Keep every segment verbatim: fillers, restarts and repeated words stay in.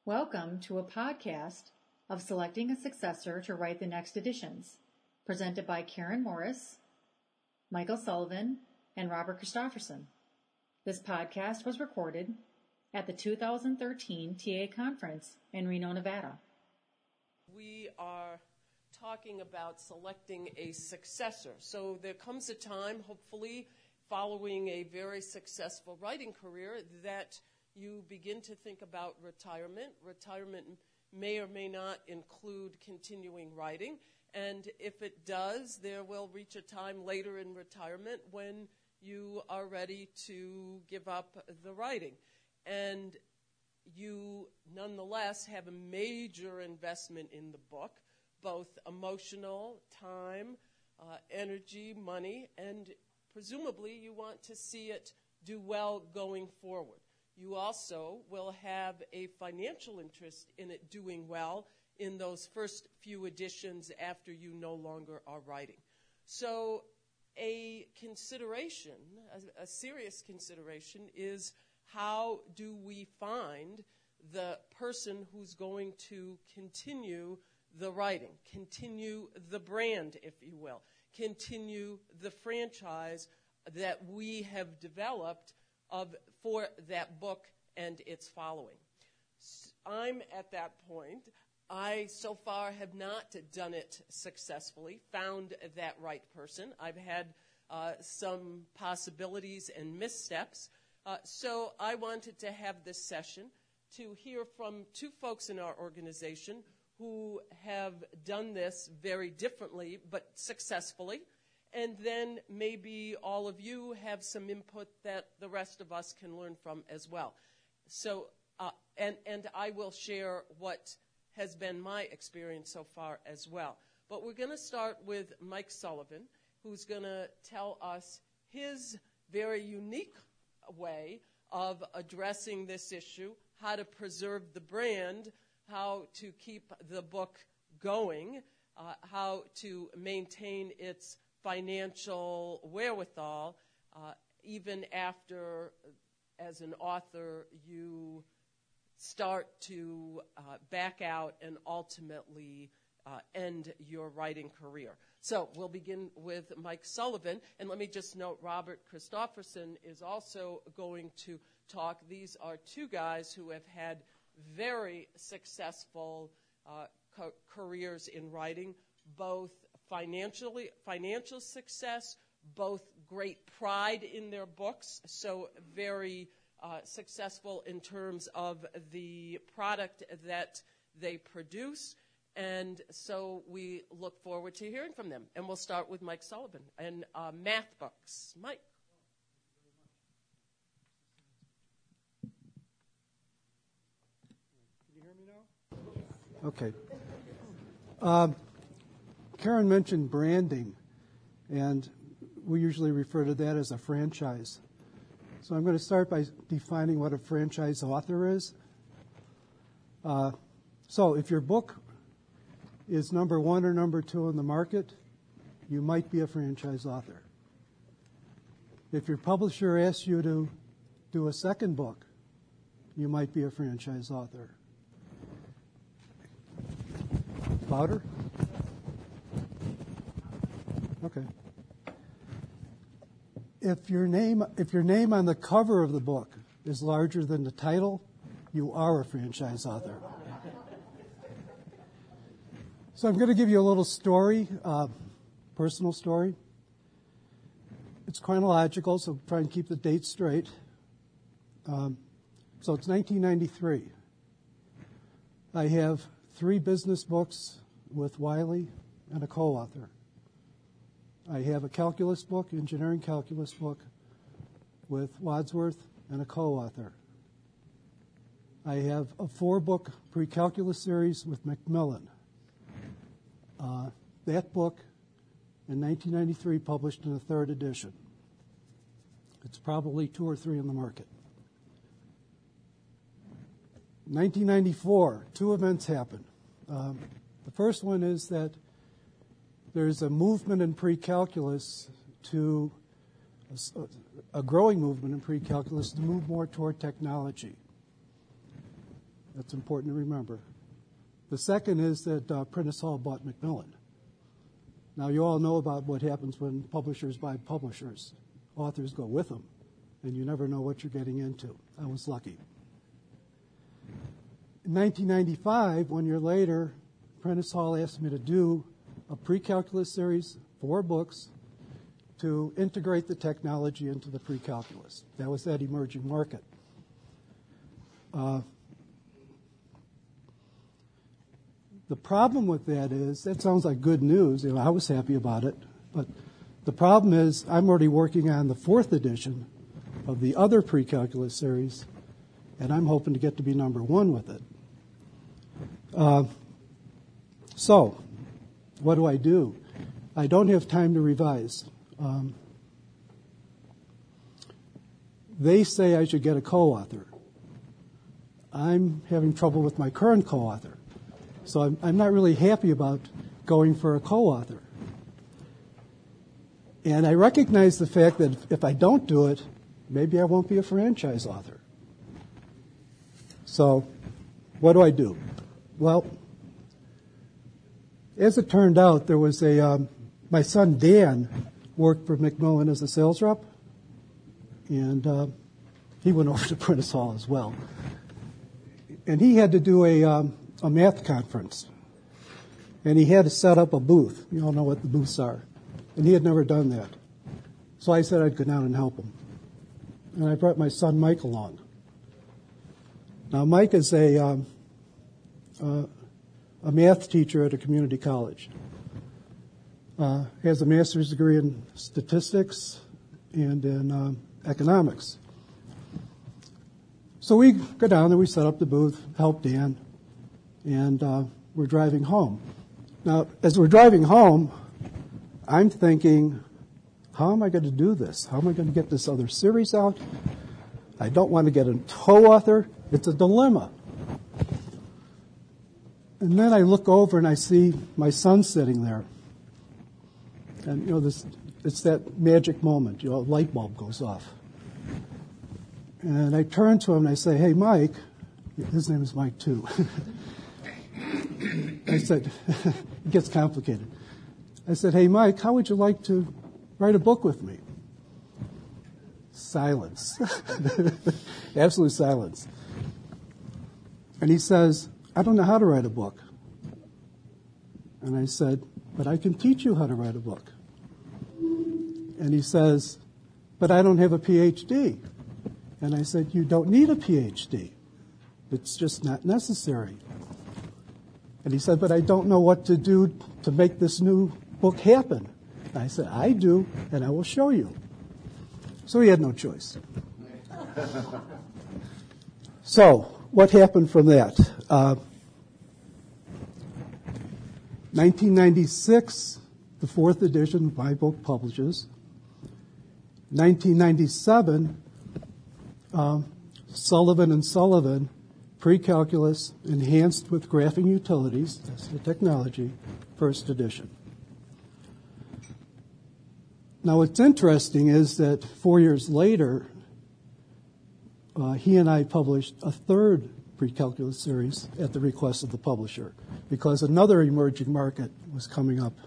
Welcome to a podcast of selecting a successor to write the next editions, presented by Karen Morris, Michael Sullivan, and Robert Christofferson. This podcast was recorded at the two thousand thirteen T A Conference in Reno, Nevada. We are talking about selecting a successor. So there comes a time, hopefully, following a very successful writing career, that you begin to think about retirement. Retirement may or may not include continuing writing. And if it does, there will reach a time later in retirement when you are ready to give up the writing. And you nonetheless have a major investment in the book, both emotional, time, uh, energy, money, and presumably you want to see it do well going forward. You also will have a financial interest in it doing well in those first few editions after you no longer are writing. So a consideration, a, a serious consideration, is how do we find the person who's going to continue the writing, continue the brand, if you will, continue the franchise that we have developed of for that book and its following. I'm at that point. I so far have not done it successfully, found that right person. I've had uh, some possibilities and missteps. Uh, so I wanted to have this session to hear from two folks in our organization who have done this very differently but successfully. And then maybe all of you have some input that the rest of us can learn from as well. So, uh, and, and I will share what has been my experience so far as well. But we're going to start with Mike Sullivan, who's going to tell us his very unique way of addressing this issue, how to preserve the brand, how to keep the book going, uh, how to maintain its financial wherewithal, uh, even after, as an author, you start to uh, back out and ultimately uh, end your writing career. So we'll begin with Mike Sullivan. And let me just note, Robert Christofferson is also going to talk. These are two guys who have had very successful uh, co- careers in writing, both financially, financial success, both great pride in their books, so very uh, successful in terms of the product that they produce. And so we look forward to hearing from them. And we'll start with Mike Sullivan and uh, math books. Mike. Can you hear me now? Okay. Um, Karen mentioned branding, and we usually refer to that as a franchise. So I'm going to start by defining what a franchise author is. Uh, so if your book is number one or number two in the market, you might be a franchise author. If your publisher asks you to do a second book, you might be a franchise author. Louder? Okay. If your name, if your name on the cover of the book is larger than the title, you are a franchise author. So I'm going to give you a little story, uh, personal story. It's chronological, so try and keep the dates straight. Um, so it's nineteen ninety-three. I have three business books with Wiley and a co-author. I have a calculus book, engineering calculus book, with Wadsworth and a co-author. I have a four-book pre-calculus series with Macmillan. Uh, that book, in nineteen ninety-three, published in a third edition. It's probably two or three in the market. nineteen ninety-four, two events happened. Um, the first one is that there's a movement in pre-calculus to, a, a, a, a growing movement in pre-calculus to move more toward technology. That's important to remember. The second is that uh, Prentice Hall bought Macmillan. Now, you all know about what happens when publishers buy publishers. Authors go with them, and you never know what you're getting into. I was lucky. In nineteen ninety-five, one year later, Prentice Hall asked me to do a pre-calculus series, four books, to integrate the technology into the pre-calculus. That was that emerging market. Uh, the problem with that is, that sounds like good news. You know, I was happy about it. But the problem is, I'm already working on the fourth edition of the other pre-calculus series, and I'm hoping to get to be number one with it. Uh, so, what do I do? I don't have time to revise. Um, they say I should get a co-author. I'm having trouble with my current co-author. So I'm, I'm not really happy about going for a co-author. And I recognize the fact that if, if I don't do it, maybe I won't be a franchise author. So what do I do? Well, as it turned out, there was a, um, my son Dan worked for Macmillan as a sales rep, and uh, he went over to Prentice Hall as well. And he had to do a, um, a math conference, and he had to set up a booth. You all know what the booths are. And he had never done that. So I said I'd go down and help him. And I brought my son Mike along. Now, Mike is a, um, uh, a math teacher at a community college. Uh, he has a master's degree in statistics and in um, economics. So we go down there, we set up the booth, help Dan, and uh, we're driving home. Now, as we're driving home, I'm thinking, how am I going to do this? How am I going to get this other series out? I don't want to get a co-author. It's a dilemma. And then I look over and I see my son sitting there. And, you know, this, it's that magic moment, you know, a light bulb goes off. And I turn to him and I say, hey, Mike, his name is Mike too. I said, it gets complicated. I said, hey, Mike, how would you like to write a book with me? Silence. Absolute silence. And he says, I don't know how to write a book. And I said, but I can teach you how to write a book. And he says, but I don't have a P H D. And I said, you don't need a P H D. It's just not necessary. And he said, but I don't know what to do to make this new book happen. And I said, I do, and I will show you. So he had no choice. So what happened from that? Uh, nineteen ninety-six, the fourth edition of my book publishes. nineteen ninety-seven, um, Sullivan and Sullivan, Pre-Calculus Enhanced with Graphing Utilities, that's the technology, first edition. Now what's interesting is that four years later, uh, he and I published a third pre-calculus series at the request of the publisher because another emerging market was coming up.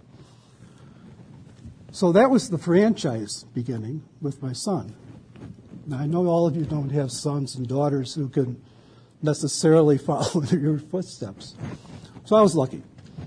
So that was the franchise beginning with my son. Now I know all of you don't have sons and daughters who can necessarily follow your footsteps. So I was lucky.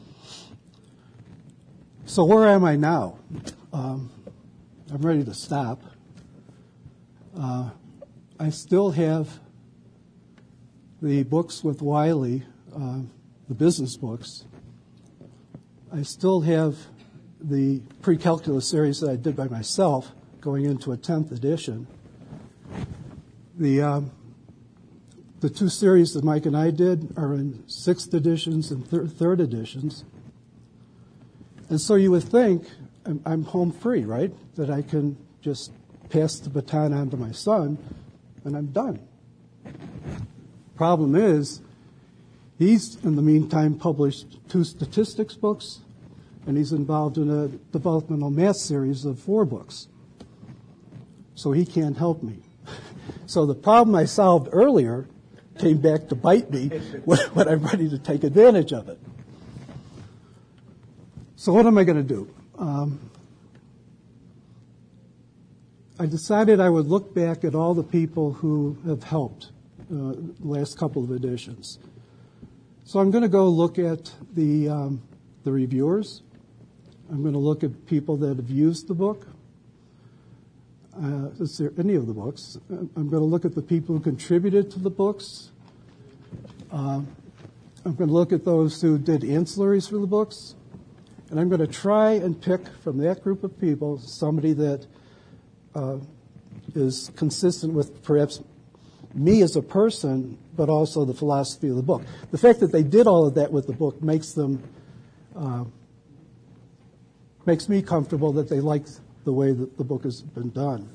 So where am I now? Um, I'm ready to stop. Uh, I still have the books with Wiley, uh, the business books. I still have the pre-calculus series that I did by myself going into a tenth edition. The um, the two series that Mike and I did are in sixth editions and thir- third editions. And so you would think I'm, I'm home free, right? That I can just pass the baton on to my son and I'm done. Problem is, he's in the meantime published two statistics books and he's involved in a developmental math series of four books. So he can't help me. So the problem I solved earlier came back to bite me when, when I'm ready to take advantage of it. So what am I going to do? Um, I decided I would look back at all the people who have helped uh, the last couple of editions. So I'm going to go look at the um, the reviewers. I'm going to look at people that have used the book. Uh, is there any of the books? I'm going to look at the people who contributed to the books. Uh, I'm going to look at those who did ancillaries for the books. And I'm going to try and pick from that group of people somebody that uh, is consistent with perhaps me as a person, but also the philosophy of the book. The fact that they did all of that with the book makes them, uh, makes me comfortable that they like the way that the book has been done.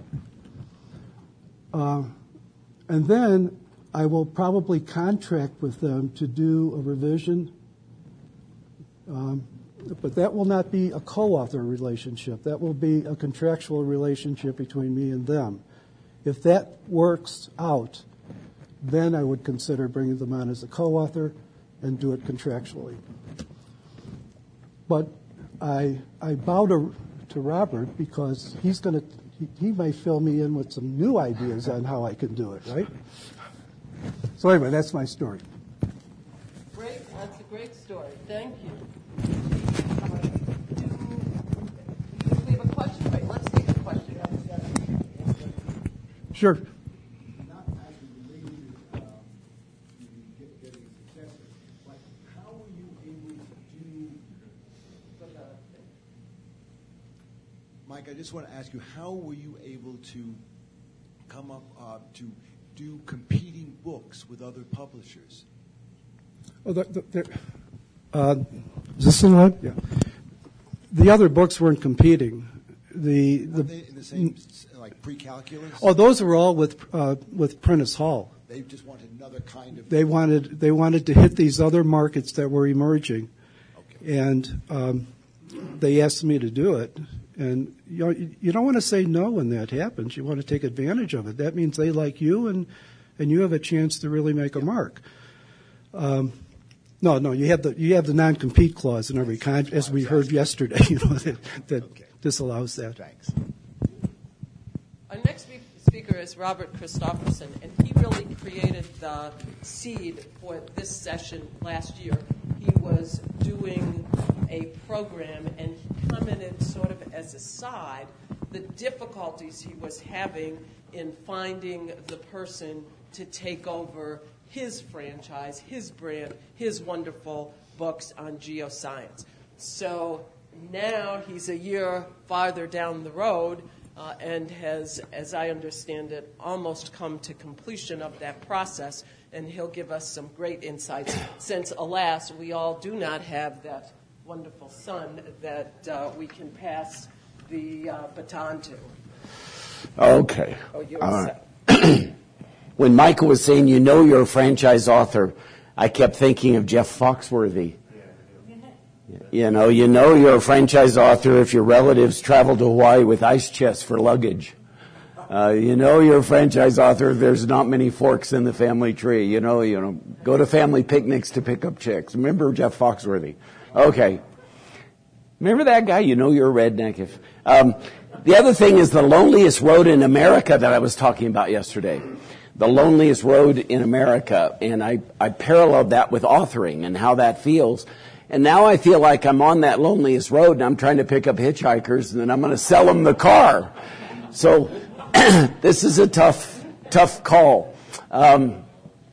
Uh, and then I will probably contract with them to do a revision, um, but that will not be a co-author relationship. That will be a contractual relationship between me and them. If that works out, then I would consider bringing them on as a co-author and do it contractually. But I I bow to, to Robert because he's going to he, he may fill me in with some new ideas on how I can do it, right? So anyway, that's my story. Great, that's a great story. Thank you. Do we have a question? Wait, let's take a question. Sure. Not actually related uh, to get, getting a successor, but how were you able to do? Mike, I just want to ask you, how were you able to come up uh, to do competing books with other publishers? Oh, the, the, the, uh, is this in line? Yeah. The other books weren't competing. The Were the they in the same, like pre-calculus? oh, those were all with uh, with Prentice Hall. They just wanted another kind of. They wanted they wanted to hit these other markets that were emerging, Okay. and um, they asked me to do it. And you know, you don't want to say no when that happens. You want to take advantage of it. That means they like you, and and you have a chance to really make a mark. Um, no, no, you have the you have the non-compete clause in every contract, as we heard yesterday. You know that, that Okay. disallows that. Thanks. Our next spe- speaker is Robert Christofferson, and he really created the seed for this session last year. He was doing a program, and he commented sort of as a side the difficulties he was having in finding the person to take over his franchise, his brand, his wonderful books on geoscience. So now he's a year farther down the road uh, and has, as I understand it, almost come to completion of that process, and he'll give us some great insights since, alas, we all do not have that wonderful son that uh, we can pass the uh, baton to. Okay. Oh, you're All set. right. When Michael was saying, you know you're a franchise author, I kept thinking of Jeff Foxworthy. You know, you know you're a franchise author if your relatives travel to Hawaii with ice chests for luggage. Uh, you know you're a franchise author if there's not many forks in the family tree. You know, you know, go to family picnics to pick up chicks. Remember Jeff Foxworthy? Okay. Remember that guy? You know you're a redneck if... Um, the other thing is the loneliest road in America that I was talking about yesterday. The loneliest road in America. And I, I paralleled that with authoring and how that feels. And now I feel like I'm on that loneliest road and I'm trying to pick up hitchhikers and then I'm going to sell them the car. So this is a tough, tough call. Um,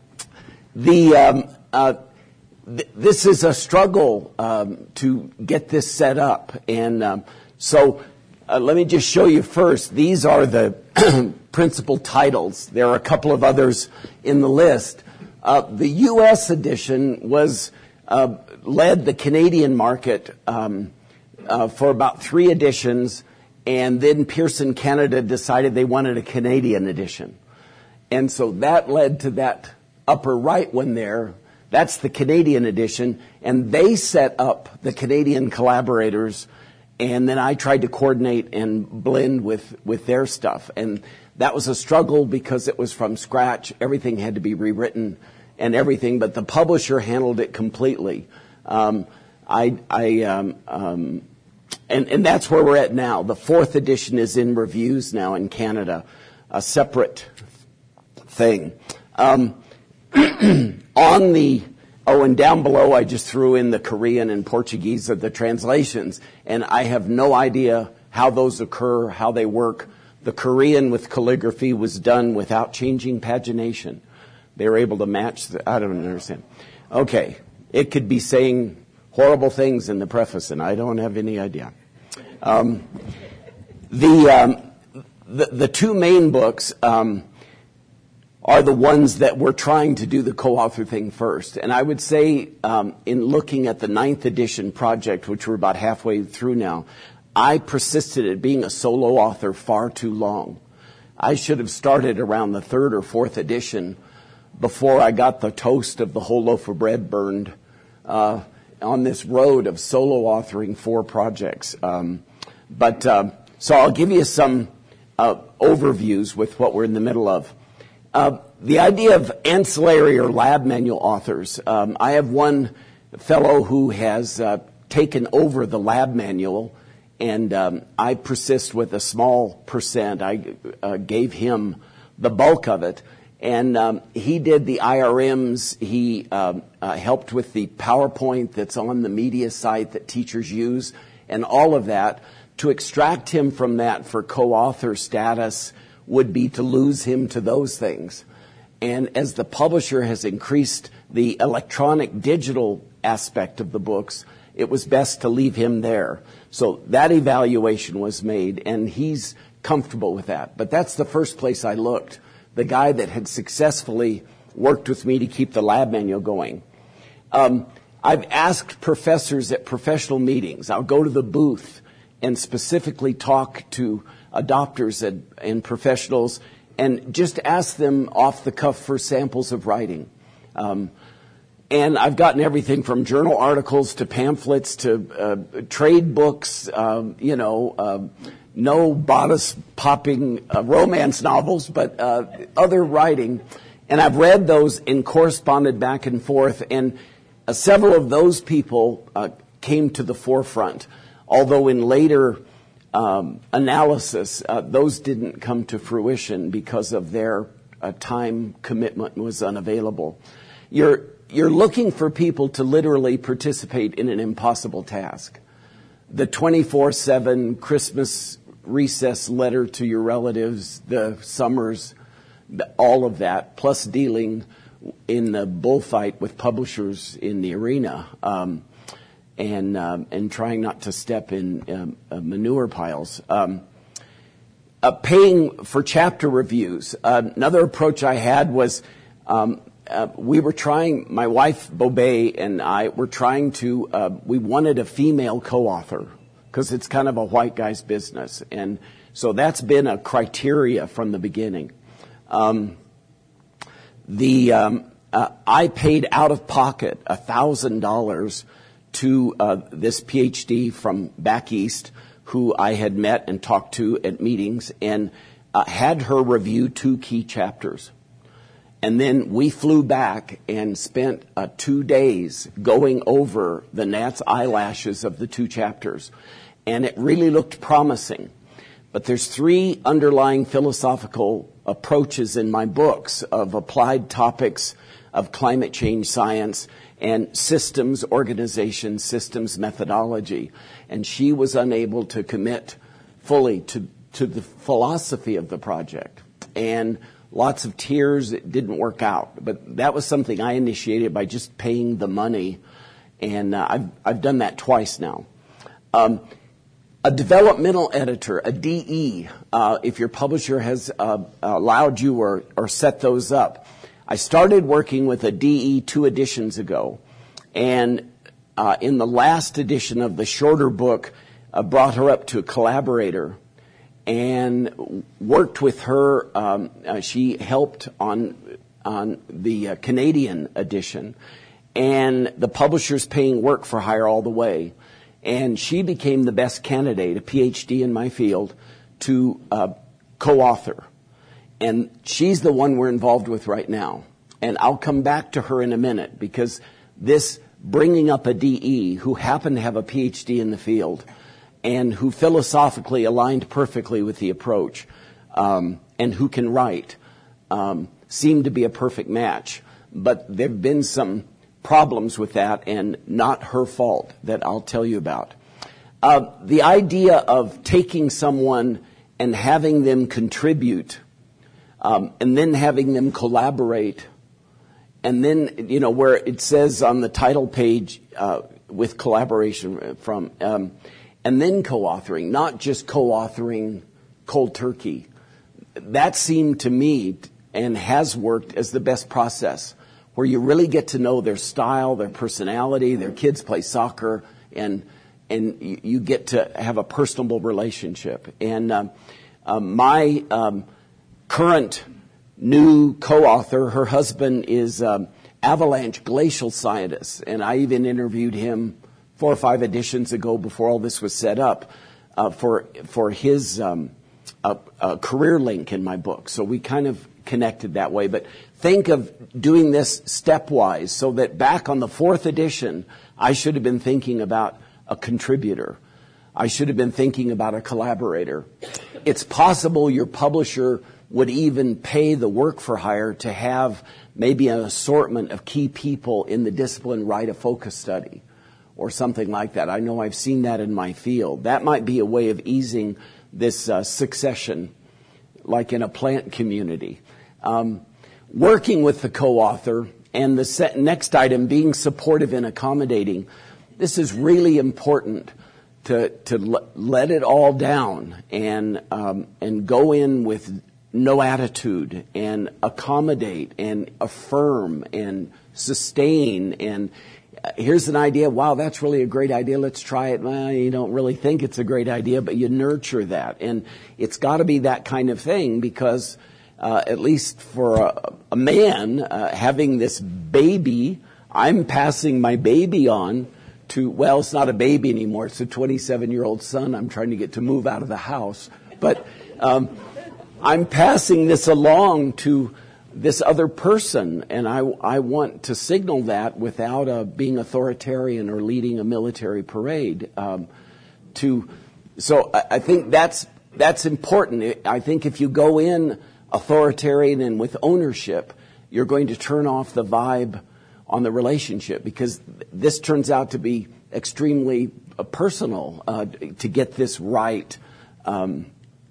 the um, uh, th- this is a struggle um, to get this set up. And um, so uh, let me just show you first. These are the principal titles. There are a couple of others in the list. Uh, the U S edition was... Uh, led the Canadian market um, uh, for about three editions, and then Pearson Canada decided they wanted a Canadian edition. And so that led to that upper right one there. That's the Canadian edition, and they set up the Canadian collaborators, and then I tried to coordinate and blend with, with their stuff. And that was a struggle because it was from scratch. Everything had to be rewritten and everything, but the publisher handled it completely. Um, I, I, um, um, and, and that's where we're at now. The fourth edition is in reviews now in Canada, a separate thing. Um, on the, oh, and down below I just threw in the Korean and Portuguese of the translations, and I have no idea how those occur, how they work. The Korean with calligraphy was done without changing pagination. They were able to match the, I don't understand. Okay, it could be saying horrible things in the preface, and I don't have any idea. Um, the, um, the the two main books um, are the ones that we're trying to do the co-author thing first. And I would say um, in looking at the ninth edition project, which we're about halfway through now, I persisted at being a solo author far too long. I should have started around the third or fourth edition before I got the toast of the whole loaf of bread burned uh, on this road of solo authoring four projects. Um, but uh, so I'll give you some uh, overviews with what we're in the middle of. Uh, the idea of ancillary or lab manual authors. Um, I have one fellow who has uh, taken over the lab manual, and um, I persist with a small percent. I uh, gave him the bulk of it. And um, he did the I R Ms. He um, uh, helped with the PowerPoint that's on the media site that teachers use, and all of that. To extract him from that for co-author status would be to lose him to those things. And as the publisher has increased the electronic digital aspect of the books, it was best to leave him there. So that evaluation was made, and he's comfortable with that. But that's the first place I looked. The guy that had successfully worked with me to keep the lab manual going. Um, I've asked professors at professional meetings. I'll go to the booth and specifically talk to adopters and, and professionals and just ask them off the cuff for samples of writing. Um, and I've gotten everything from journal articles to pamphlets to uh, trade books, um, you know, uh, no bodice-popping uh, romance novels, but uh, other writing. And I've read those and corresponded back and forth, and uh, several of those people uh, came to the forefront, although in later um, analysis, uh, those didn't come to fruition because of their uh, time commitment was unavailable. You're, you're looking for people to literally participate in an impossible task. The twenty-four seven Christmas recess letter to your relatives, the summers, the, all of that, plus dealing in the bullfight with publishers in the arena, um, and um, and trying not to step in um, uh, manure piles. Um, uh, paying for chapter reviews. Uh, another approach I had was um, uh, we were trying, my wife Bobet and I were trying to, uh, we wanted a female co-author, because it's kind of a white guy's business. And so that's been a criteria from the beginning. Um, the um, uh, I paid out of pocket one thousand dollars to uh, this PhD from back east who I had met and talked to at meetings, and uh, had her review two key chapters. And then we flew back and spent uh, two days going over the gnat's eyelashes of the two chapters. And it really looked promising. But there's three underlying philosophical approaches in my books of applied topics of climate change science and systems organization, systems methodology. And she was unable to commit fully to, to the philosophy of the project. And lots of tears, it didn't work out. But that was something I initiated by just paying the money. And uh, I've, I've done that twice now. Um, A developmental editor, a D E, uh, if your publisher has uh, allowed you or, or set those up. I started working with a D E two editions ago, and uh, in the last edition of the shorter book, uh, brought her up to a collaborator and worked with her. Um, uh, she helped on on the uh, Canadian edition, and the publisher's paying work for hire all the way. And she became the best candidate, a PhD in my field, to uh, co-author. and she's the one we're involved with right now. And I'll come back to her in a minute, because this bringing up a D E who happened to have a P H D in the field and who philosophically aligned perfectly with the approach, um, and who can write, um, seemed to be a perfect match. But there have been some problems with that, and not her fault, that I'll tell you about. Uh, the idea of taking someone and having them contribute, um, and then having them collaborate, and then, you know, where it says on the title page, uh, with collaboration from, um, and then co-authoring, not just co-authoring cold turkey. That seemed to me, and has worked, as the best process, where you really get to know their style, their personality, their kids play soccer, and and you, you get to have a personable relationship. And um, um, my um, current new co-author, her husband is um, avalanche glacial scientist, and I even interviewed him four or five editions ago before all this was set up uh, for for his um, uh, uh, career link in my book. So we kind of connected that way. But think of doing this stepwise, so that back on the fourth edition, I should have been thinking about a contributor. I should have been thinking about a collaborator. It's possible your publisher would even pay the work for hire to have maybe an assortment of key people in the discipline write a focus study or something like that. I know I've seen that in my field. That might be a way of easing this uh, succession, like in a plant community. Um, working with the co-author, and the set, next item, being supportive and accommodating. This is really important to to l- let it all down and um, and go in with no attitude, and accommodate and affirm and sustain. And uh, here's an idea. Wow, that's really a great idea. Let's try it. Well, you don't really think it's a great idea, but you nurture that, and it's got to be that kind of thing, because uh, at least for a, a man uh, having this baby, I'm passing my baby on to, well, it's not a baby anymore. It's a twenty-seven-year-old son I'm trying to get to move out of the house. But um, I'm passing this along to this other person, and I, I want to signal that without uh, being authoritarian or leading a military parade. Um, to, so I, I think that's that's important. I think if you go in authoritarian and with ownership, you're going to turn off the vibe on the relationship, because this turns out to be extremely uh, personal uh, to get this right. Um,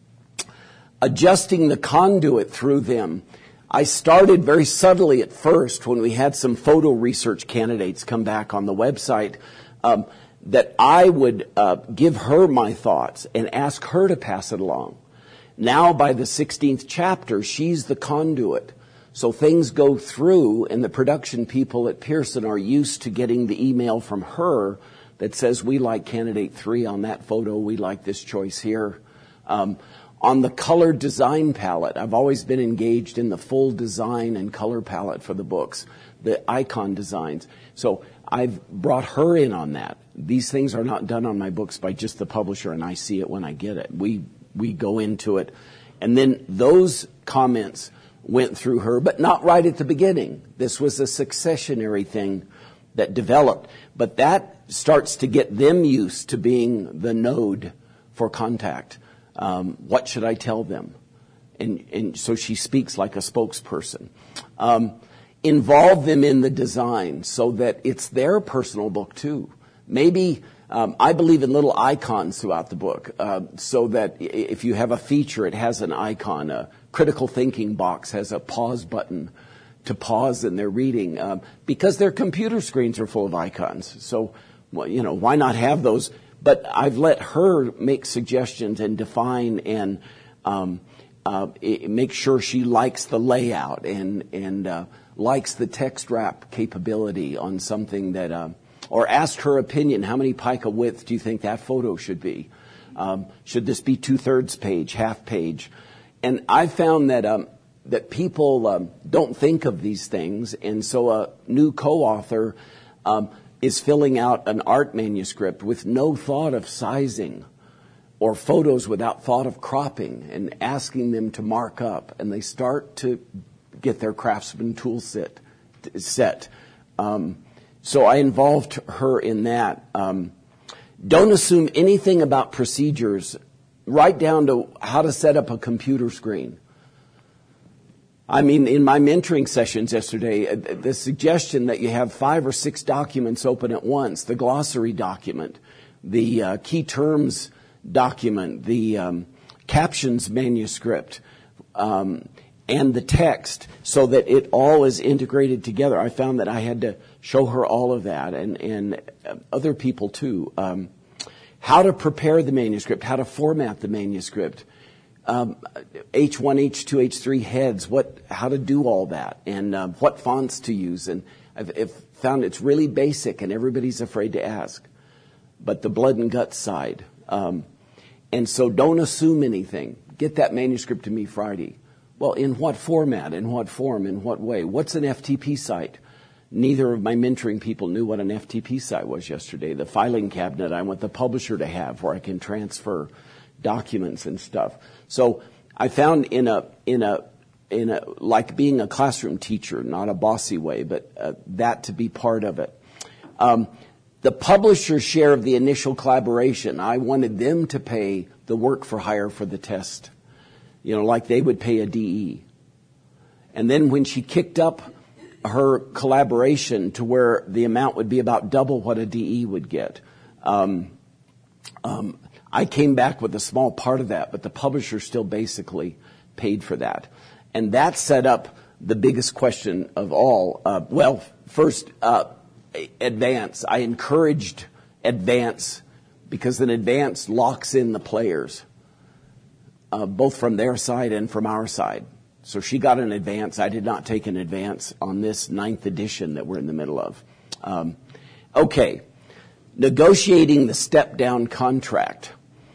adjusting the conduit through them. I started very subtly at first when we had some photo research candidates come back on the website, um, that I would uh, give her my thoughts and ask her to pass it along. Now by the sixteenth chapter, she's the conduit. So things go through, and the production people at Pearson are used to getting the email from her that says, we like candidate three on that photo, we like this choice here. Um, on the color design palette, I've always been engaged in the full design and color palette for the books, the icon designs. So I've brought her in on that. These things are not done on my books by just the publisher, and I see it when I get it. We we go into it. And then those comments went through her, but not right at the beginning. This was a successionary thing that developed. But that starts to get them used to being the node for contact. Um, what should I tell them? And, and so she speaks like a spokesperson. Um, involve them in the design so that it's their personal book too. Maybe um, I believe in little icons throughout the book, uh, so that if you have a feature, it has an icon. A critical thinking box has a pause button to pause in their reading, um, because their computer screens are full of icons. So, well, you know, why not have those? But I've let her make suggestions and define and um, uh, make sure she likes the layout and and uh, likes the text wrap capability on something that, uh, or ask her opinion. How many pica width do you think that photo should be? Um, should this be two-thirds page, half page? And I found that um, that people um, don't think of these things, and so a new co-author um, is filling out an art manuscript with no thought of sizing. or photos without thought of cropping and asking them to mark up, and they start to get their craftsman tool set. set. Um, so I involved her in that. Um, don't assume anything about procedures, right down to how to set up a computer screen. I mean, in my mentoring sessions yesterday, the suggestion that you have five or six documents open at once, the glossary document, the uh, key terms document, the um, captions manuscript, um, and the text, so that it all is integrated together. I found that I had to show her all of that, and, and other people too. Um, how to prepare the manuscript, how to format the manuscript, um, H one, H two, H three heads, what, how to do all that, and uh, what fonts to use. And I've, I've found it's really basic, and everybody's afraid to ask. But the blood and guts side. Um, and so don't assume anything. Get that manuscript to me Friday. Well, in what format, in what form, in what way? What's an F T P site? Neither of my mentoring people knew what an F T P site was yesterday. The filing cabinet I want the publisher to have where I can transfer documents and stuff. So I found in a, in a, in a, like being a classroom teacher, not a bossy way, but uh, that to be part of it. Um, the publisher's share of the initial collaboration, I wanted them to pay the work for hire for the test. You know, like they would pay a D E. And then when she kicked up her collaboration to where the amount would be about double what a D E would get, um, um, I came back with a small part of that, but the publisher still basically paid for that. And that set up the biggest question of all. Uh, well, first, uh, advance. I encouraged advance because an advance locks in the players. Uh, both from their side and from our side. So she got an advance. I did not take an advance on this ninth edition that we're in the middle of. Um, okay. Negotiating the step-down contract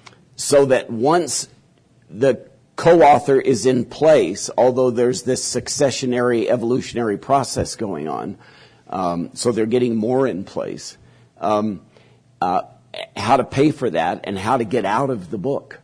so that once the co-author is in place, although there's this successionary evolutionary process going on, um, so they're getting more in place, um, uh, how to pay for that and how to get out of the book.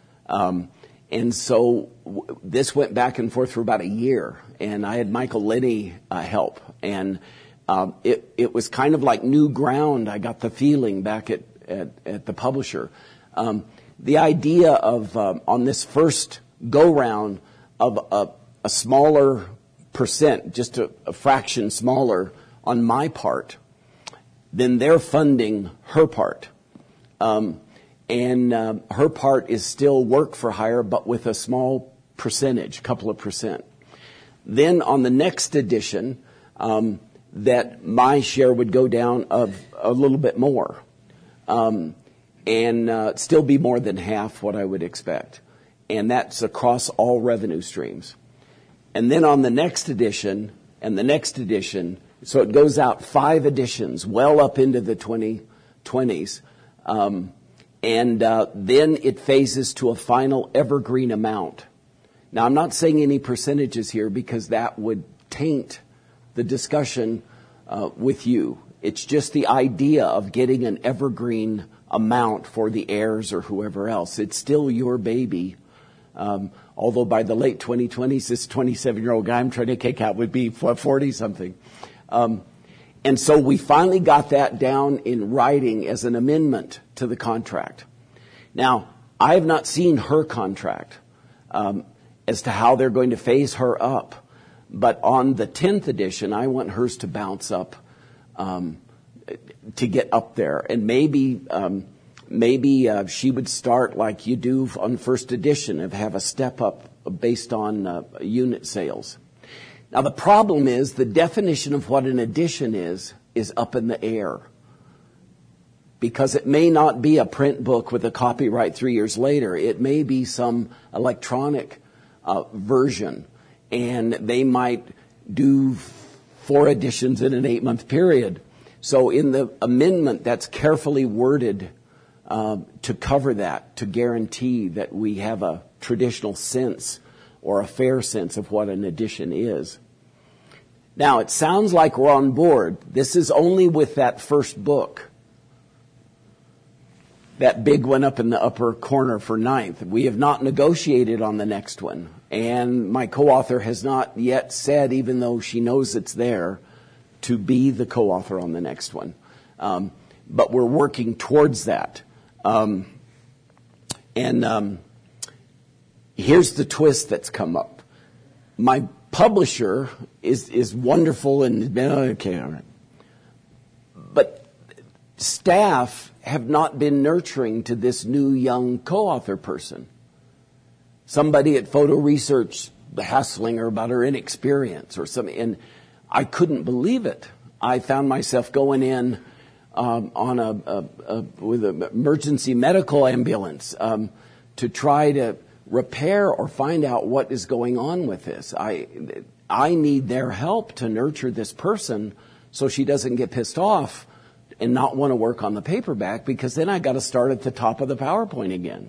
Um, And so w- this went back and forth for about a year, and I had Michael Linney uh, help, and um, it it was kind of like new ground. I got the feeling back at at, at the publisher. Um, the idea of um, on this first go round of a, a smaller percent, just a, a fraction smaller on my part, then they're funding her part. Um, And uh, her part is still work for hire, but with a small percentage, couple of percent. Then on the next edition, um, that my share would go down of a little bit more, um, and uh, still be more than half what I would expect. And that's across all revenue streams. And then on the next edition and the next edition, so it goes out five editions, well up into the twenty twenties. Um, And uh, then it phases to a final evergreen amount. Now, I'm not saying any percentages here because that would taint the discussion uh, with you. It's just the idea of getting an evergreen amount for the heirs or whoever else. It's still your baby. Um, although by the late twenty twenties, this twenty-seven-year-old guy I'm trying to kick out would be forty-something. Um, and so we finally got that down in writing as an amendment to the contract. Now, I have not seen her contract um, as to how they're going to phase her up. But on the tenth edition, I want hers to bounce up um, to get up there. And maybe um, maybe uh, she would start like you do on first edition, of have a step up based on uh, unit sales. Now, the problem is the definition of what an edition is is up in the air. Because it may not be a print book with a copyright three years later. It may be some electronic uh, version. And they might do four editions in an eight-month period. So in the amendment, that's carefully worded uh, to cover that, to guarantee that we have a traditional sense or a fair sense of what an edition is. Now, it sounds like we're on board. This is only with that first book. that big one up in the upper corner for ninth. We have not negotiated on the next one. And my co-author has not yet said, even though she knows it's there, to be the co-author on the next one. Um, but we're working towards that. Um, and um, here's the twist that's come up. My publisher is, is wonderful and, okay, all right. But staff have not been nurturing to this new young co-author person. Somebody at Photo Research hassling her about her inexperience or something, and I couldn't believe it. I found myself going in um, on a, a, a with an emergency medical ambulance um, to try to repair or find out what is going on with this. I I need their help to nurture this person so she doesn't get pissed off and not want to work on the paperback, because then I got to start at the top of the PowerPoint again.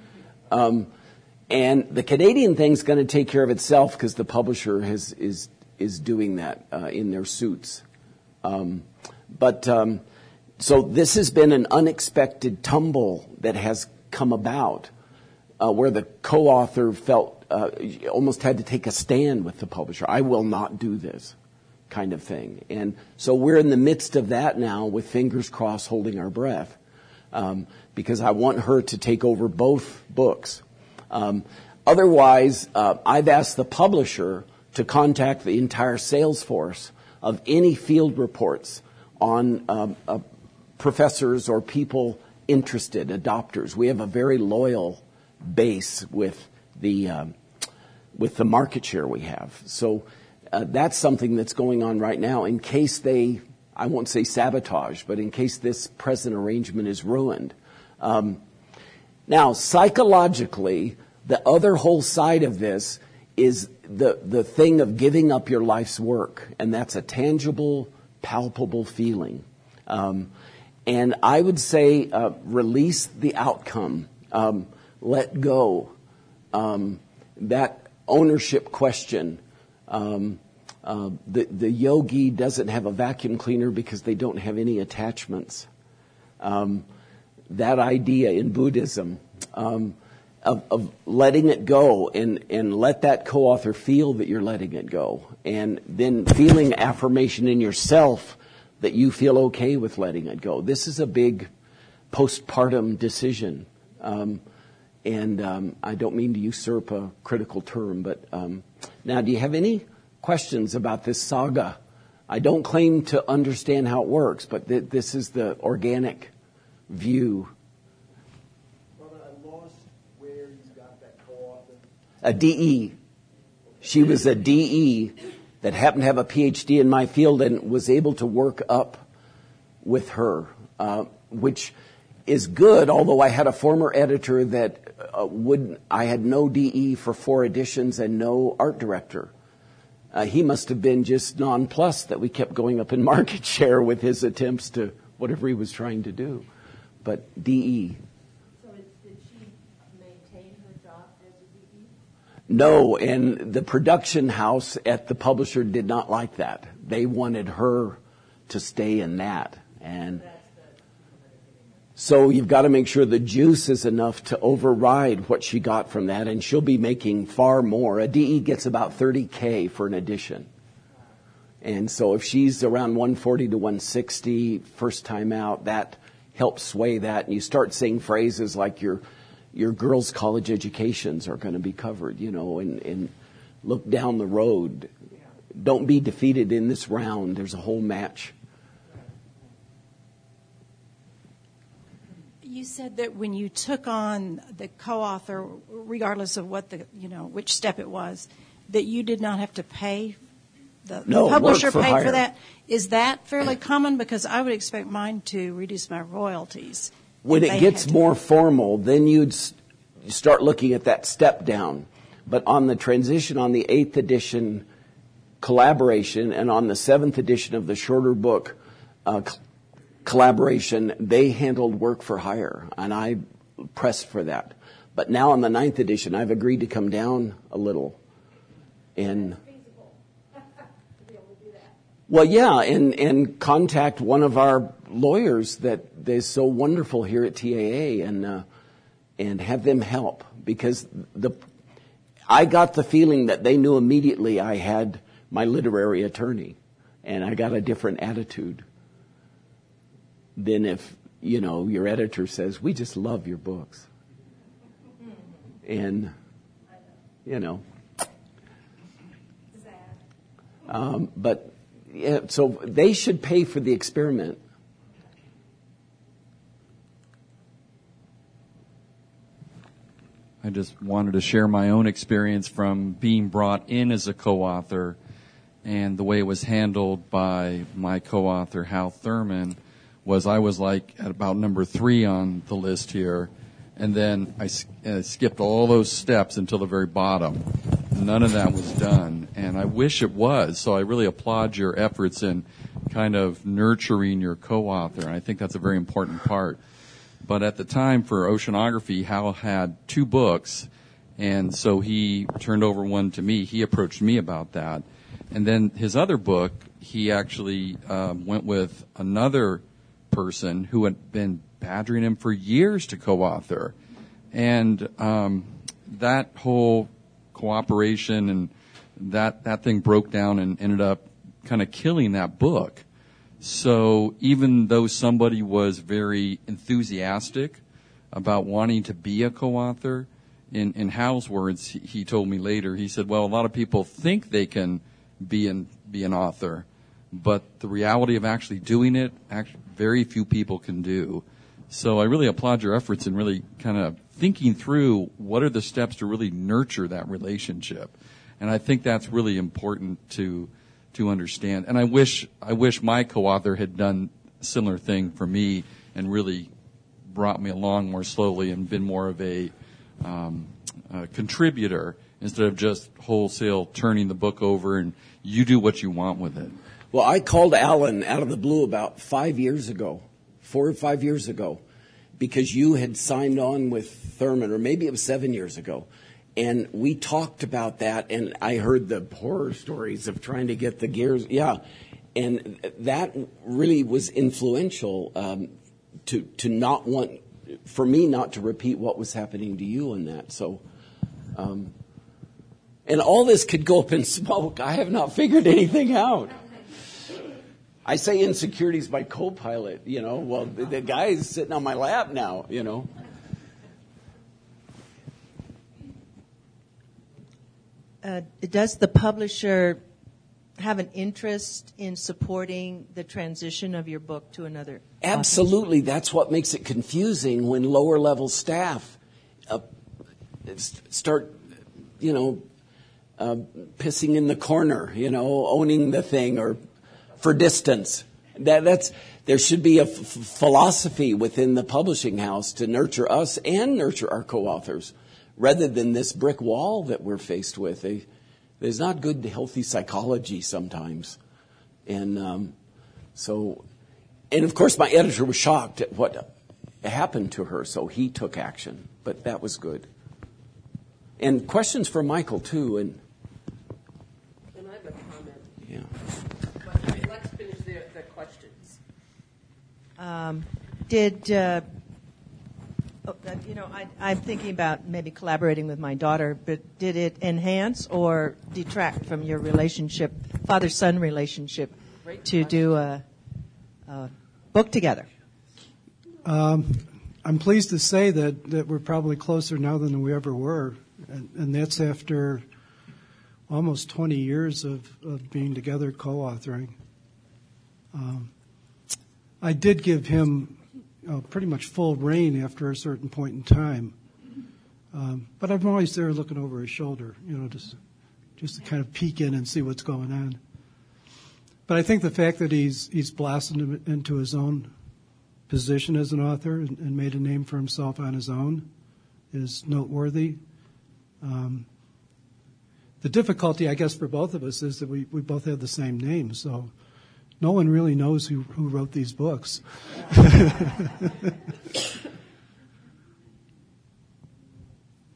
Um, and the Canadian thing's going to take care of itself because the publisher has, is is doing that uh, in their suits. Um, but um, so this has been an unexpected tumble that has come about, uh, where the co-author felt uh, almost had to take a stand with the publisher. I will not do this, kind of thing. And so we're in the midst of that now, with fingers crossed, holding our breath, um, because I want her to take over both books. Um, otherwise, uh, I've asked the publisher to contact the entire sales force of any field reports on um, uh, professors or people interested, adopters. We have a very loyal base with the um, with the market share we have. So uh, that's something that's going on right now in case they, I won't say sabotage, but in case this present arrangement is ruined. Um, now, psychologically, the other whole side of this is the, the thing of giving up your life's work. And that's a tangible, palpable feeling. Um, and I would say uh, release the outcome. Um, let go. Um, that ownership question. Um, uh, the, the yogi doesn't have a vacuum cleaner because they don't have any attachments. Um, that idea in Buddhism um, of, of letting it go, and, and let that co-author feel that you're letting it go, and then feeling affirmation in yourself that you feel okay with letting it go. This is a big postpartum decision. Um, and um, I don't mean to usurp a critical term, but um, now, do you have any questions about this saga? I don't claim to understand how it works, but th- this is the organic view. Brother, I lost where you got that co-author. A D E. She was a D E that happened to have a P H D in my field and was able to work up with her, uh, which is good, although I had a former editor that uh, would, I had no D E for four editions and no art director. Uh, he must have been just nonplussed that we kept going up in market share with his attempts to whatever he was trying to do. But D E. So did she maintain her job as a D E? No, and the production house at the publisher did not like that. They wanted her to stay in that. And so you've got to make sure the juice is enough to override what she got from that, and she'll be making far more. A D E gets about thirty K for an edition. And so if she's around one forty to one sixty first time out, that helps sway that. And you start saying phrases like your your girls' college educations are going to be covered, you know, and, and look down the road. Don't be defeated in this round. There's a whole match. You said that when you took on the co-author, regardless of what the, you know, which step it was, that you did not have to pay, the, no, the publisher work for paid hire. for that. Is that fairly common? Because I would expect mine to reduce my royalties. When it gets more formal, then you'd you start looking at that step down. But on the transition on the eighth edition collaboration and on the seventh edition of the shorter book uh, collaboration, they handled work for hire, and I pressed for that. But now on the ninth edition, I've agreed to come down a little. And Well, yeah, and, and contact one of our lawyers that is so wonderful here at T A A and uh, and have them help, because the I got the feeling that they knew immediately I had my literary attorney, and I got a different attitude than if, you know, your editor says, we just love your books. And, you know. Um, but, yeah, so they should pay for the experiment. I just wanted to share my own experience from being brought in as a co-author and the way it was handled by my co-author, Hal Thurman, was I was like at about number three on the list here, and then I uh, skipped all those steps until the very bottom. None of that was done, and I wish it was, so I really applaud your efforts in kind of nurturing your co-author, and I think that's a very important part. But at the time for Oceanography, Hal had two books, and so he turned over one to me. He approached me about that. And then his other book, he actually um, went with another person who had been badgering him for years to co-author. And um, that whole cooperation and that, that thing broke down and ended up kind of killing that book. So even though somebody was very enthusiastic about wanting to be a co-author, in, in Hal's words, he, he told me later, he said, well, a lot of people think they can be an, be an author, but the reality of actually doing it, actually, very few people can do. So I really applaud your efforts in really kind of thinking through what are the steps to really nurture that relationship. And I think that's really important to to understand. And I wish I wish my co-author had done a similar thing for me and really brought me along more slowly and been more of a, um, a contributor instead of just wholesale turning the book over and you do what you want with it. Well, I called Alan out of the blue about five years ago, four or five years ago, because you had signed on with Thurman, or maybe it was seven years ago. And we talked about that, and I heard the horror stories of trying to get the gears. Yeah, and that really was influential um, to to not want, for me not to repeat what was happening to you in that. So, um, and all this could go up in smoke. I have not figured anything out. I say insecurity's my co-pilot, you know. Well, the, the guy's sitting on my lap now, you know. Uh, does the publisher have an interest in supporting the transition of your book to another? Absolutely. That's what makes it confusing when lower level staff uh, start, you know, uh, pissing in the corner, you know, owning the thing, or for distance. That, that's there should be a f- philosophy within the publishing house to nurture us and nurture our co-authors, rather than this brick wall that we're faced with. They, there's not good, healthy psychology sometimes. And um, so, and of course my editor was shocked at what happened to her, so he took action. But that was good. And questions for Michael, too. And, and I have a comment. Yeah. But I mean, let's finish the, the questions. Um, did... Uh, Oh, you know, I, I'm thinking about maybe collaborating with my daughter, but did it enhance or detract from your relationship, father-son relationship, to do a, a book together? Um, I'm pleased to say that, that we're probably closer now than we ever were, and, and that's after almost twenty years of, of being together co-authoring. Um, I did give him Uh, pretty much full reign after a certain point in time. Um, but I'm always there looking over his shoulder, you know, just just to kind of peek in and see what's going on. But I think the fact that he's he's blossomed into his own position as an author and, and made a name for himself on his own is noteworthy. Um, the difficulty, I guess, for both of us is that we, we both have the same name, so no one really knows who, who wrote these books.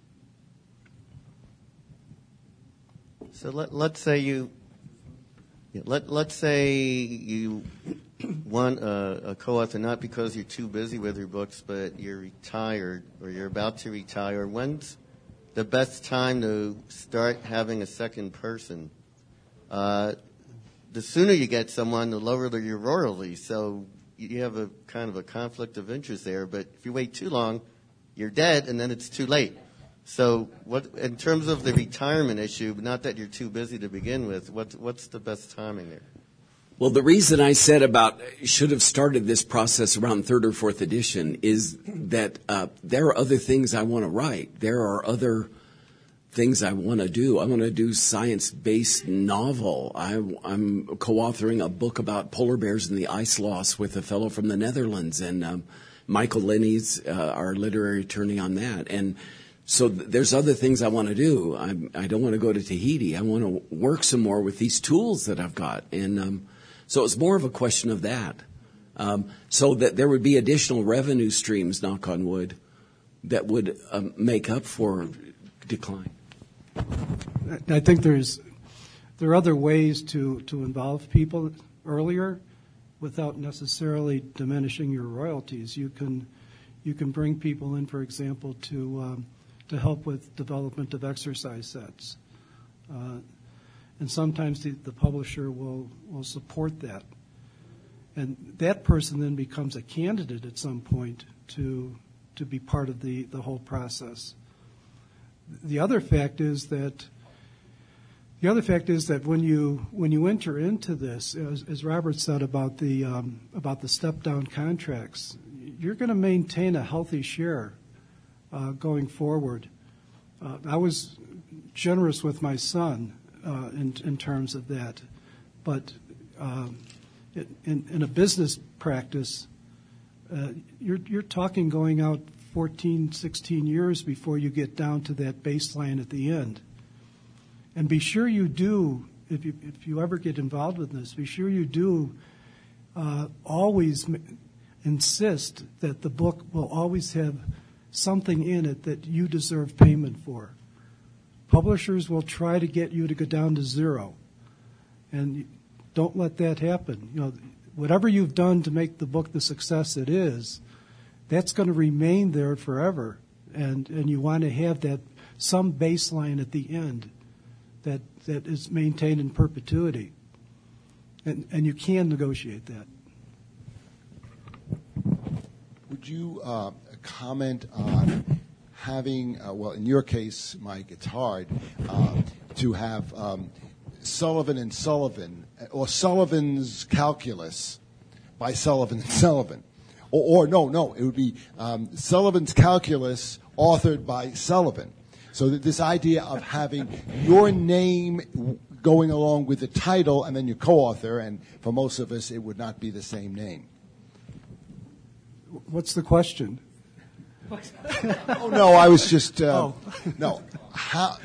So let, let's say you Yeah, let, let's say you want a, a co-author not because you're too busy with your books, but you're retired or you're about to retire. When's the best time to start having a second person? Uh, the sooner you get someone, the lower your royalties. So you have a kind of a conflict of interest there. But if you wait too long, you're dead, and then it's too late. So what, in terms of the retirement issue, not that you're too busy to begin with, what, what's the best timing there? Well, the reason I said about should have started this process around third or fourth edition is that uh, there are other things I want to write. There are other things I want to do. I want to do science-based novel. I, I'm co-authoring a book about polar bears and the ice loss with a fellow from the Netherlands, and um, Michael Linney's uh, our literary attorney on that. And so th- there's other things I want to do. I'm, I don't want to go to Tahiti. I want to work some more with these tools that I've got. And um, so it's more of a question of that. Um, so that there would be additional revenue streams, knock on wood, that would um, make up for decline. I think there's there are other ways to, to involve people earlier without necessarily diminishing your royalties. You can you can bring people in, for example, to um, to help with development of exercise sets, uh, and sometimes the, the publisher will will support that, and that person then becomes a candidate at some point to to be part of the, the whole process. The other fact is that the other fact is that when you when you enter into this, as, as Robert said about the um, about the step down contracts, you're going to maintain a healthy share uh, going forward. Uh, I was generous with my son uh, in in terms of that, but um, it, in in a business practice, uh, you're you're talking going out fourteen, sixteen years before you get down to that baseline at the end. And be sure you do, if you if you ever get involved with this, be sure you do uh, always m- insist that the book will always have something in it that you deserve payment for. Publishers will try to get you to go down to zero, and don't let that happen. You know, whatever you've done to make the book the success it is, that's going to remain there forever, and, and you want to have that some baseline at the end that that is maintained in perpetuity, and and you can negotiate that. Would you uh, comment on having, uh, well, in your case, Mike, it's hard uh, to have um, Sullivan and Sullivan, or Sullivan's Calculus by Sullivan and Sullivan. Or, or no, no, it would be um, Sullivan's Calculus authored by Sullivan. So that this idea of having your name going along with the title and then your co-author, and for most of us it would not be the same name. What's the question? Oh, no, I was just, uh, oh. no. How,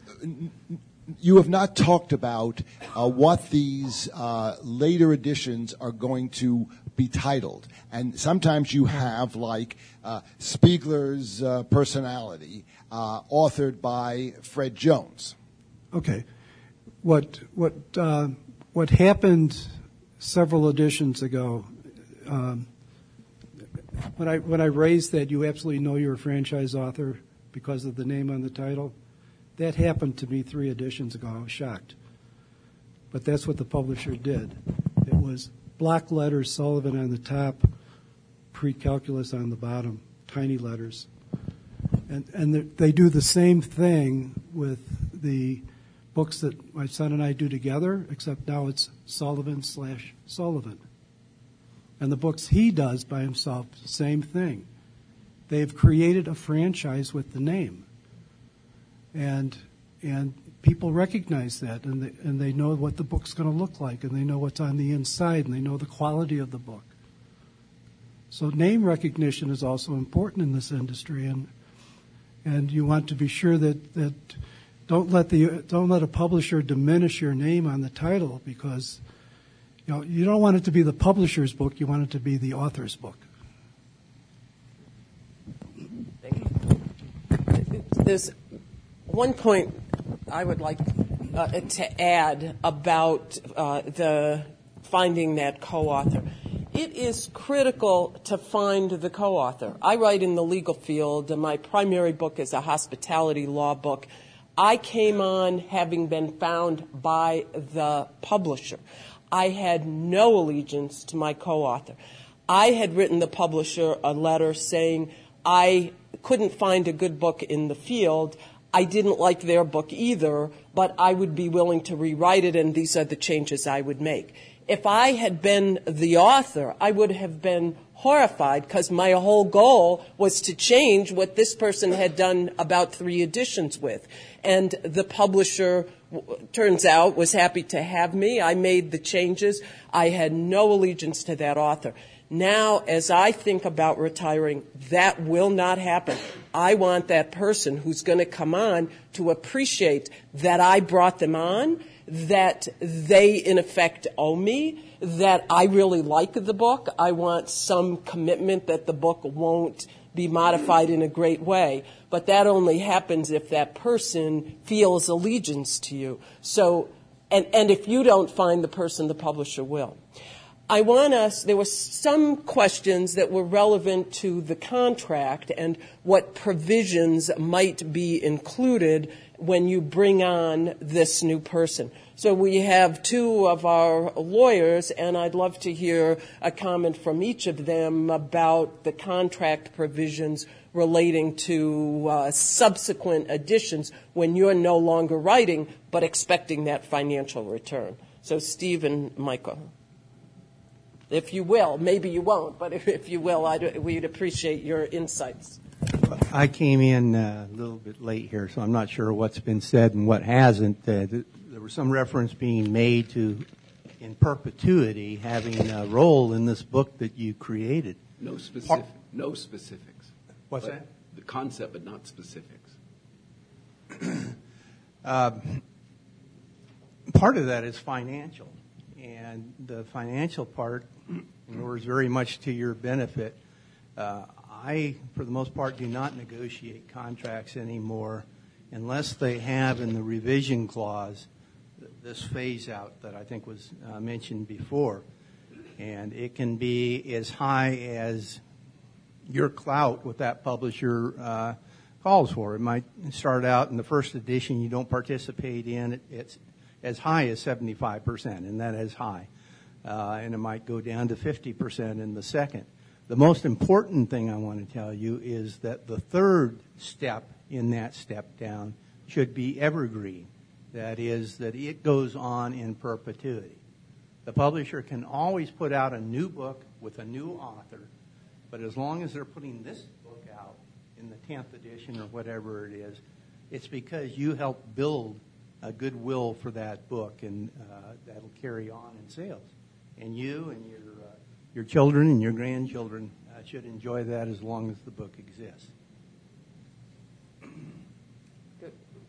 you have not talked about uh, what these uh, later editions are going to be titled. And sometimes you have, like, uh, Spiegler's uh, Personality, uh, authored by Fred Jones. Okay. What what uh, what happened several editions ago, um, when I when I raised that you absolutely know you're a franchise author because of the name on the title, that happened to me three editions ago. I was shocked. But that's what the publisher did. It was block letters, Sullivan on the top, pre-calculus on the bottom, tiny letters. And, and they do the same thing with the books that my son and I do together, except now it's Sullivan slash Sullivan. And the books he does by himself, same thing. They've created a franchise with the name. And and people recognize that, and they, and they know what the book's going to look like, and they know what's on the inside, and they know the quality of the book. So name recognition is also important in this industry, and and you want to be sure that, that don't let the don't let a publisher diminish your name on the title, because you know you don't want it to be the publisher's book, you want it to be the author's book. Thank you. There's one point I would like uh, to add about uh, the finding that co-author. It is critical to find the co-author. I write in the legal field, and my primary book is a hospitality law book. I came on having been found by the publisher. I had no allegiance to my co-author. I had written the publisher a letter saying I couldn't find a good book in the field. I didn't like their book either, but I would be willing to rewrite it, and these are the changes I would make. If I had been the author, I would have been horrified because my whole goal was to change what this person had done about three editions with. And the publisher, turns out, was happy to have me. I made the changes. I had no allegiance to that author. Now, as I think about retiring, that will not happen. I want that person who's going to come on to appreciate that I brought them on, that they, in effect, owe me, that I really like the book. I want some commitment that the book won't be modified in a great way. But that only happens if that person feels allegiance to you. So, and, and if you don't find the person, the publisher will. I want us, there were some questions that were relevant to the contract and what provisions might be included when you bring on this new person. So we have two of our lawyers, and I'd love to hear a comment from each of them about the contract provisions relating to uh, subsequent editions when you're no longer writing but expecting that financial return. So Steve and Michael. If you will, maybe you won't, but if, if you will, I'd, we'd appreciate your insights. I came in uh, a little bit late here, so I'm not sure what's been said and what hasn't. Uh, th- there was some reference being made to, in perpetuity, having a role in this book that you created. No specific, no specifics. What's but that? The concept, but not specifics. uh, part of that is financial, and the financial part was very much to your benefit. Uh, I, for the most part, do not negotiate contracts anymore unless they have in the revision clause this phase out that I think was uh, mentioned before. And it can be as high as your clout with that publisher uh, calls for. It might start out in the first edition you don't participate in. It's as high as seventy-five percent, and that is high. Uh, and it might go down to fifty percent in the second. The most important thing I want to tell you is that the third step in that step down should be evergreen. That is, that it goes on in perpetuity. The publisher can always put out a new book with a new author, but as long as they're putting this book out in the tenth edition or whatever it is, it's because you helped build a goodwill for that book, and uh, that'll carry on in sales. And you and your uh, your children and your grandchildren uh, should enjoy that as long as the book exists. Good.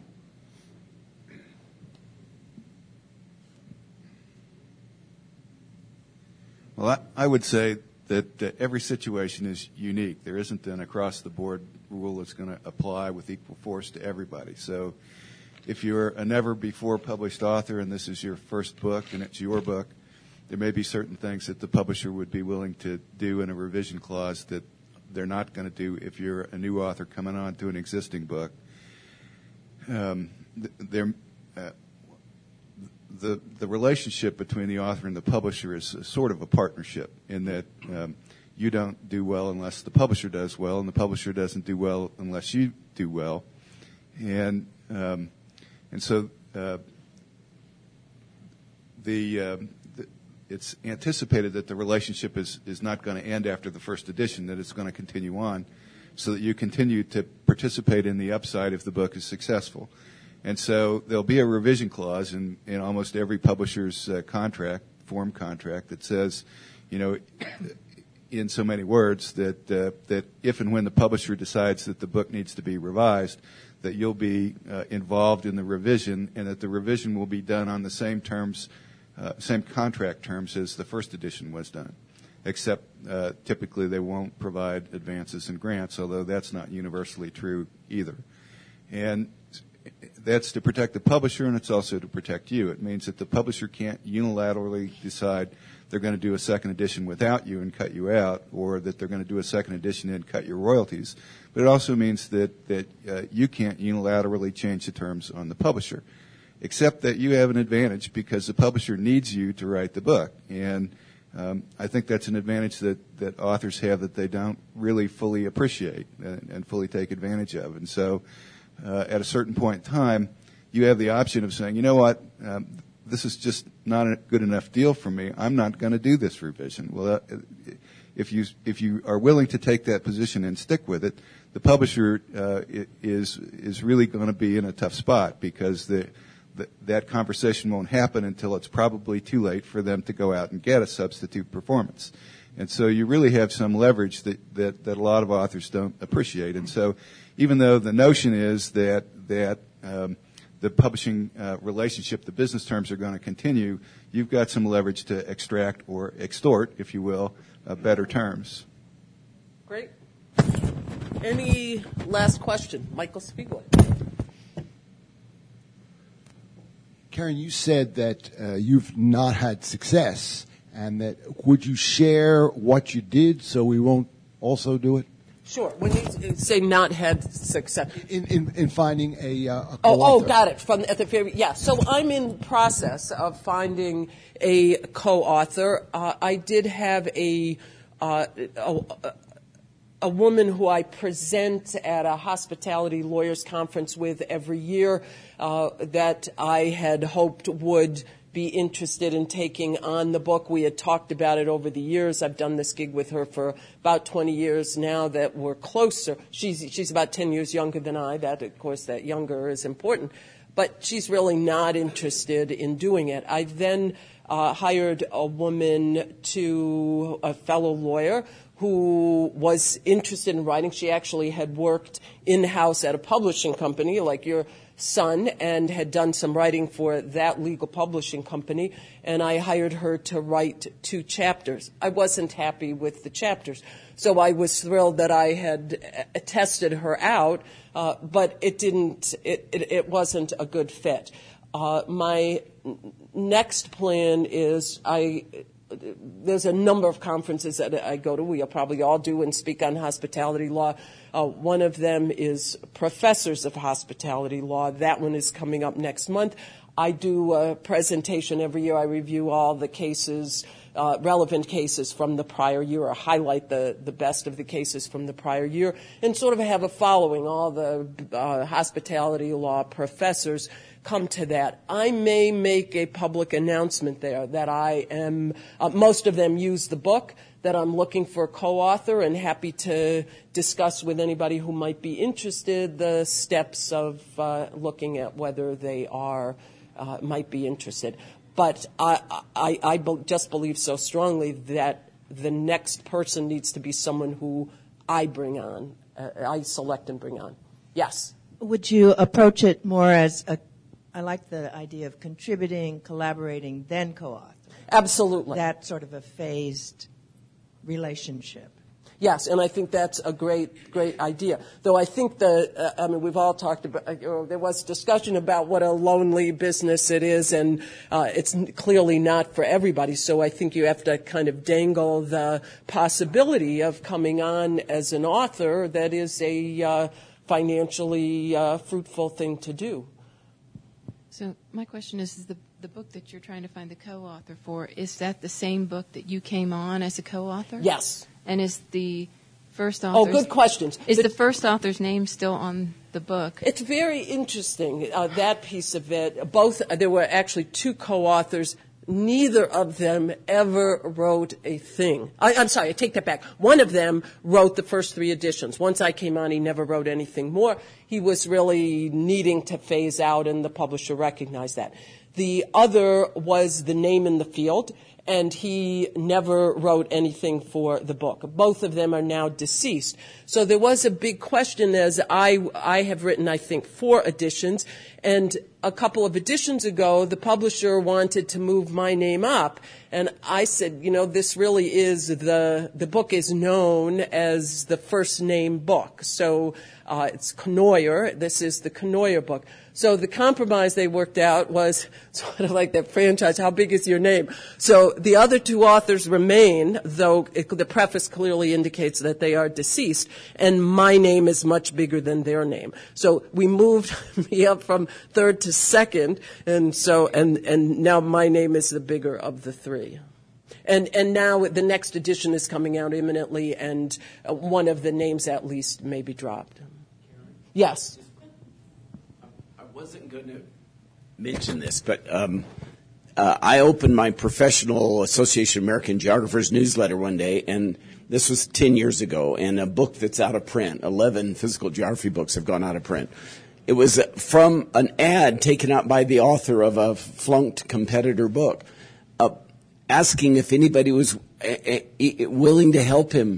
Well, I, I would say that uh, every situation is unique. There isn't an across-the-board rule that's going to apply with equal force to everybody. So if you're a never-before-published author and this is your first book and it's your book, there may be certain things that the publisher would be willing to do in a revision clause that they're not going to do if you're a new author coming on to an existing book. Um, they're, uh, the the relationship between the author and the publisher is sort of a partnership in that um, you don't do well unless the publisher does well, and the publisher doesn't do well unless you do well, and um, and so uh, the, um, the it's anticipated that the relationship is is not going to end after the first edition; that it's going to continue on, so that you continue to participate in the upside if the book is successful. And so there'll be a revision clause in, in almost every publisher's uh, contract, form contract, that says, you know, in so many words, that uh, that if and when the publisher decides that the book needs to be revised, that you'll be uh, involved in the revision, and that the revision will be done on the same terms, uh, same contract terms as the first edition was done, except uh, typically they won't provide advances and grants, although that's not universally true either. And that's to protect the publisher, and it's also to protect you. It means that the publisher can't unilaterally decide they're going to do a second edition without you and cut you out, or that they're going to do a second edition and cut your royalties. But it also means that, that uh, you can't unilaterally change the terms on the publisher, except that you have an advantage because the publisher needs you to write the book. And um, I think that's an advantage that, that authors have that they don't really fully appreciate and, and fully take advantage of. And so uh, at a certain point in time, you have the option of saying, you know what, um, this is just not a good enough deal for me. I'm not going to do this revision. Well, uh, if you if you are willing to take that position and stick with it, the publisher uh, is is really going to be in a tough spot because the, the that conversation won't happen until it's probably too late for them to go out and get a substitute performance. And so you really have some leverage that, that, that a lot of authors don't appreciate. And so even though the notion is that that um, the publishing uh, relationship, the business terms are going to continue, you've got some leverage to extract or extort, if you will, uh, better terms. Great. Any last question? Michael Spiegel. Karen, you said that uh, you've not had success, and that would you share what you did so we won't also do it? Sure. When you say not had success. In, in, in finding a, uh, a co-author. Oh, oh, got it. From at the very, yeah. So I'm in process of finding a co-author. Uh, I did have a, uh, a, a woman who I present at a hospitality lawyers conference with every year uh, that I had hoped would be interested in taking on the book. We had talked about it over the years. I've done this gig with her for about twenty years now that we're closer. She's she's about ten years younger than I. That, of course, that younger is important. But she's really not interested in doing it. I then uh, hired a woman to, a fellow lawyer, who was interested in writing. She actually had worked in-house at a publishing company like your son and had done some writing for that legal publishing company, and I hired her to write two chapters. I wasn't happy with the chapters, so I was thrilled that I had uh, tested her out, uh, but it didn't, it, it, it wasn't a good fit. Uh, my next plan is I, there's a number of conferences that I go to. We'll probably all do and speak on hospitality law. Uh, one of them is Professors of Hospitality Law. That one is coming up next month. I do a presentation every year. I review all the cases, uh, relevant cases from the prior year, or highlight the, the best of the cases from the prior year, and sort of have a following. All the uh, hospitality law professors come to that. I may make a public announcement there that I am, uh, most of them use the book, that I'm looking for a co-author and happy to discuss with anybody who might be interested the steps of uh, looking at whether they are, uh, might be interested. But I, I, I be- just believe so strongly that the next person needs to be someone who I bring on, uh, I select and bring on. Yes? Would you approach it more as a, I like the idea of contributing, collaborating, then co-author. Absolutely. That sort of a phased relationship. Yes, and I think that's a great, great idea. Though I think the, uh, I mean, we've all talked about, uh, you know, there was discussion about what a lonely business it is, and uh, it's n- clearly not for everybody. So I think you have to kind of dangle the possibility of coming on as an author that is a uh, financially uh, fruitful thing to do. So my question is, is the the book that you're trying to find the co-author for, is that the same book that you came on as a co-author? Yes. And is the first Oh, author's... good questions. Is The- the first author's name still on the book? It's very interesting, uh, that piece of it. Both, there were actually two co-authors. Neither of them ever wrote a thing. I, I'm sorry, I take that back. One of them wrote the first three editions. Once I came on, he never wrote anything more. He was really needing to phase out, and the publisher recognized that. The other was the name in the field, and he never wrote anything for the book. Both of them are now deceased. So there was a big question, as I, I have written, I think, four editions, and a couple of editions ago, the publisher wanted to move my name up. And I said, you know, this really is the, the book is known as the first name book. So uh, it's Knoyer. This is the Knoyer book. So the compromise they worked out was sort of like that franchise, how big is your name? So the other two authors remain, though it, the preface clearly indicates that they are deceased, and my name is much bigger than their name. So we moved me up from third to second, and so and, and now my name is the bigger of the three. And and now the next edition is coming out imminently, and uh, one of the names at least may be dropped. Yes. I wasn't going to mention this, but um, uh, I opened my Professional Association of American Geographers newsletter one day, and this was ten years ago, and a book that's out of print, eleven physical geography books have gone out of print. It was from an ad taken out by the author of a flunked competitor book, uh, asking if anybody was uh, uh, willing to help him.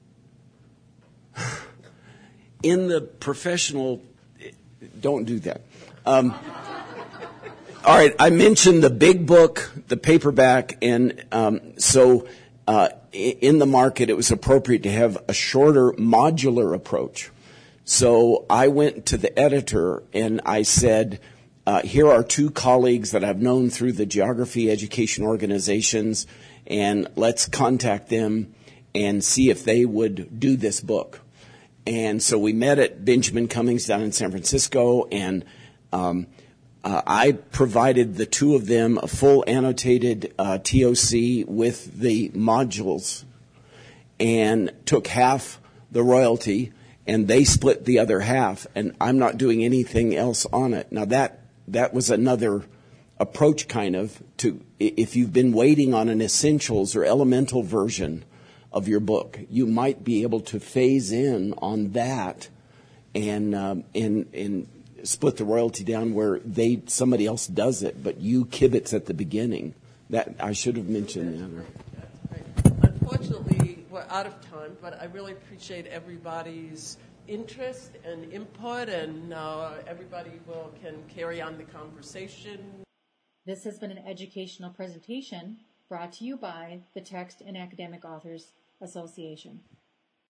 In the professional, don't do that. Um, all right, I mentioned the big book, the paperback, and um, so uh, in the market it was appropriate to have a shorter modular approach. So I went to the editor and I said, uh, here are two colleagues that I've known through the geography education organizations, and let's contact them and see if they would do this book. And so we met at Benjamin Cummings down in San Francisco, and um, uh, I provided the two of them a full annotated uh, T O C with the modules and took half the royalty, and they split the other half, and I'm not doing anything else on it. Now, that that was another approach, kind of, to if you've been waiting on an essentials or elemental version of your book, you might be able to phase in on that and um, and and split the royalty down where they somebody else does it, but you kibitz at the beginning. That I should have mentioned that. Unfortunately, we're out of time, but I really appreciate everybody's interest and input, and uh, everybody will can carry on the conversation. This has been an educational presentation brought to you by the Text and Academic Authors Association.